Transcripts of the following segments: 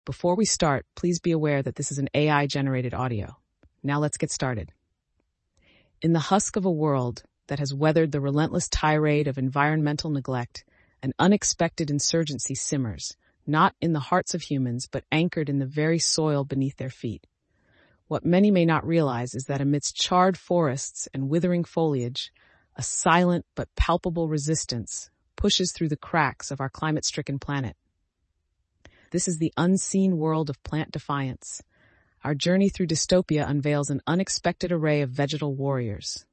Before we start, please be aware that this is an AI-generated audio. Now let's get started. In the husk of a world that has weathered the relentless tirade of environmental neglect, an unexpected insurgency simmers, not in the hearts of humans, but anchored in the very soil beneath their feet. What many may not realize is that amidst charred forests and withering foliage, a silent but palpable resistance pushes through the cracks of our climate-stricken planet. This is the unseen world of plant defiance. Our journey through dystopia unveils an unexpected array of vegetal warriors.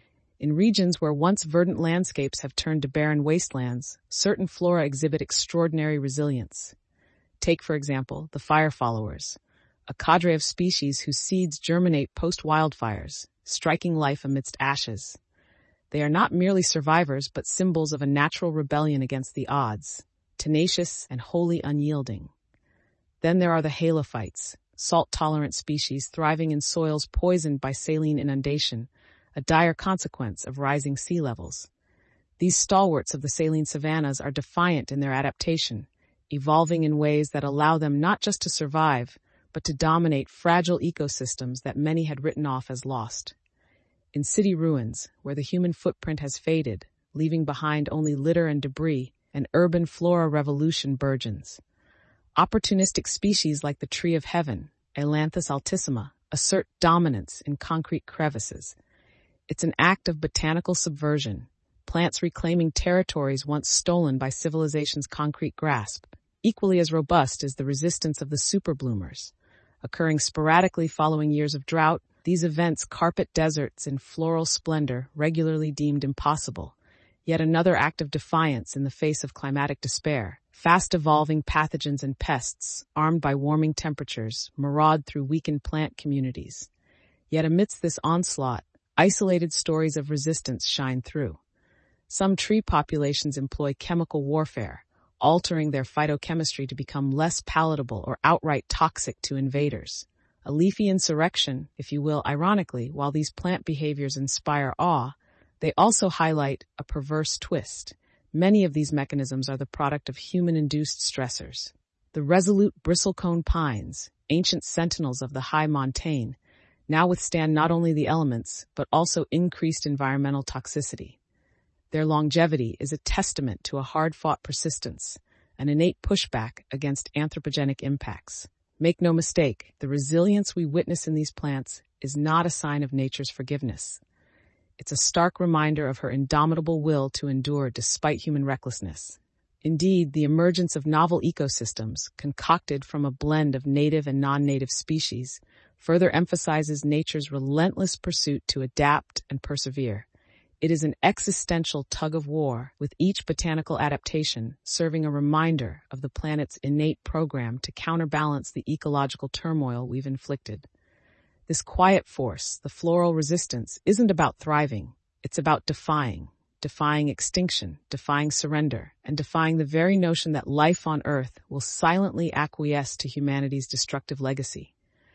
In regions where once verdant landscapes have turned to barren wastelands, certain flora exhibit extraordinary resilience. Take, for example, the fire followers, a cadre of species whose seeds germinate post-wildfires, striking life amidst ashes. They are not merely survivors, but symbols of a natural rebellion against the odds, tenacious and wholly unyielding. Then there are the halophytes, salt-tolerant species thriving in soils poisoned by saline inundation, a dire consequence of rising sea levels. These stalwarts of the saline savannas are defiant in their adaptation, evolving in ways that allow them not just to survive, but to dominate fragile ecosystems that many had written off as lost. In city ruins, where the human footprint has faded, leaving behind only litter and debris, an urban flora revolution burgeons. Opportunistic species like the tree of heaven, Ailanthus altissima, assert dominance in concrete crevices. It's an act of botanical subversion, plants reclaiming territories once stolen by civilization's concrete grasp. Equally as robust is the resistance of the superbloomers. Occurring sporadically following years of drought, these events carpet deserts in floral splendor regularly deemed impossible. Yet another act of defiance in the face of climatic despair. Fast-evolving pathogens and pests, armed by warming temperatures, maraud through weakened plant communities. Yet amidst this onslaught, isolated stories of resistance shine through. Some tree populations employ chemical warfare, altering their phytochemistry to become less palatable or outright toxic to invaders. A leafy insurrection, if you will, ironically, while these plant behaviors inspire awe, they also highlight a perverse twist. Many of these mechanisms are the product of human-induced stressors. The resolute bristlecone pines, ancient sentinels of the high montane, now withstand not only the elements, but also increased environmental toxicity. Their longevity is a testament to a hard-fought persistence, an innate pushback against anthropogenic impacts. Make no mistake, the resilience we witness in these plants is not a sign of nature's forgiveness. It's a stark reminder of her indomitable will to endure despite human recklessness. Indeed, the emergence of novel ecosystems, concocted from a blend of native and non-native species, further emphasizes nature's relentless pursuit to adapt and persevere. It is an existential tug-of-war, with each botanical adaptation serving a reminder of the planet's innate program to counterbalance the ecological turmoil we've inflicted. This quiet force, the floral resistance, isn't about thriving. It's about defying extinction, defying surrender, and defying the very notion that life on Earth will silently acquiesce to humanity's destructive legacy.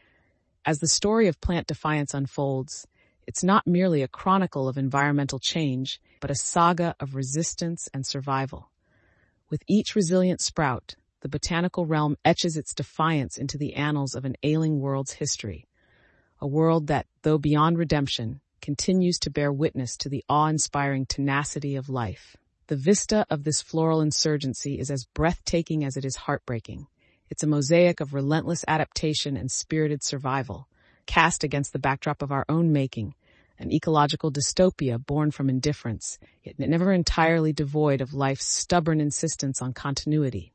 As the story of plant defiance unfolds, it's not merely a chronicle of environmental change, but a saga of resistance and survival. With each resilient sprout, the botanical realm etches its defiance into the annals of an ailing world's history. A world that, though beyond redemption, continues to bear witness to the awe-inspiring tenacity of life. The vista of this floral insurgency is as breathtaking as it is heartbreaking. It's a mosaic of relentless adaptation and spirited survival, cast against the backdrop of our own making, an ecological dystopia born from indifference, yet never entirely devoid of life's stubborn insistence on continuity.